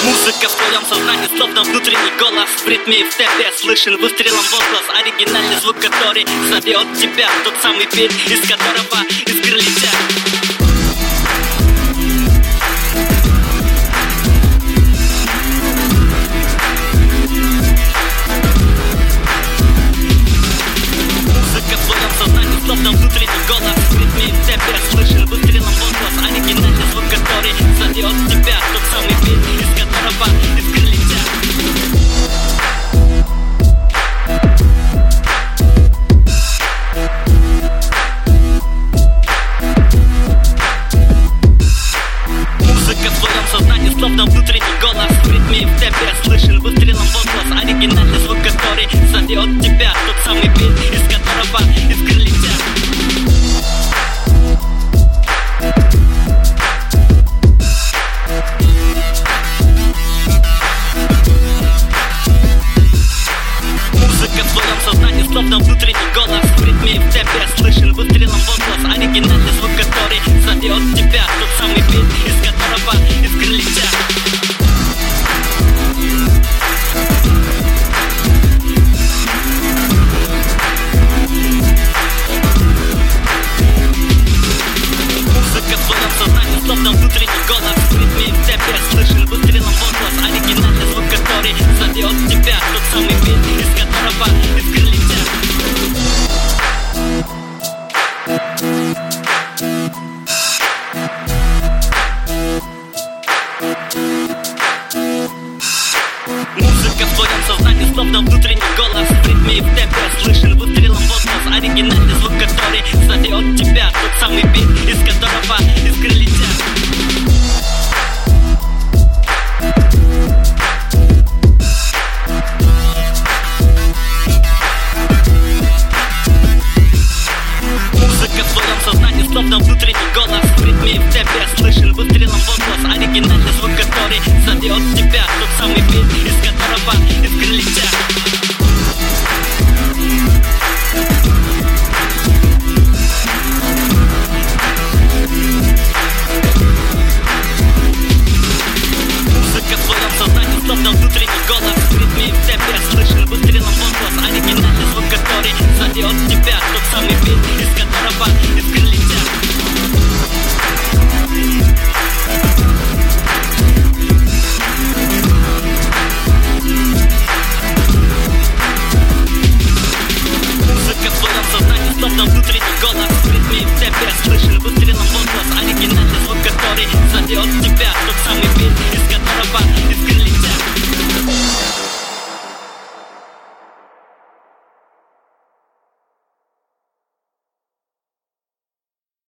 Музыка в твоем сознании, словно внутренний голос. В ритме и в темпе слышен выстрелом возглас. Оригинальный звук, который зовет тебя. Тот самый бит, из которого искры летят. Словно внутренний голос. В ритме и в темпе слышен выстрелом возглас. Оригинальный звук, который зовет тебя. Тот самый бит, из которого искры летят. Музыка в твоем сознании, словно внутренний голос. В ритме и в темпе слышен выстрелом возглас. Оригинальный звук, который зовет тебя. Тот самый бит, из которого искры летят. Словно внутренний голос. В ритме и в темпе слышен выстрелом возглас. Оригинальный звук, который зовет тебя. Тот самый бит, из которого искры летят. Музыка в твоем сознании, словно внутренний голос. В ритме и в темпе слышен выстрелом возглас. Оригинальный звук, который зовет тебя. Тот самый бит, из которого искры летят. Музыка в твоем сознании, словно внутренний голос. В ритме и в темпе слышен выстрелом возглас. Оригинальный звук, который зовет тебя. Тот самый бит, из которого искры летят. Музыка в твоем сознании, словно внутренний голос. В ритме и в темпе слышен выстрелом возглас. Оригинальный звук, который зовет тебя. Тот самый бит, из которого искры летят. Музыка в твоем сознании, словно внутренний голос.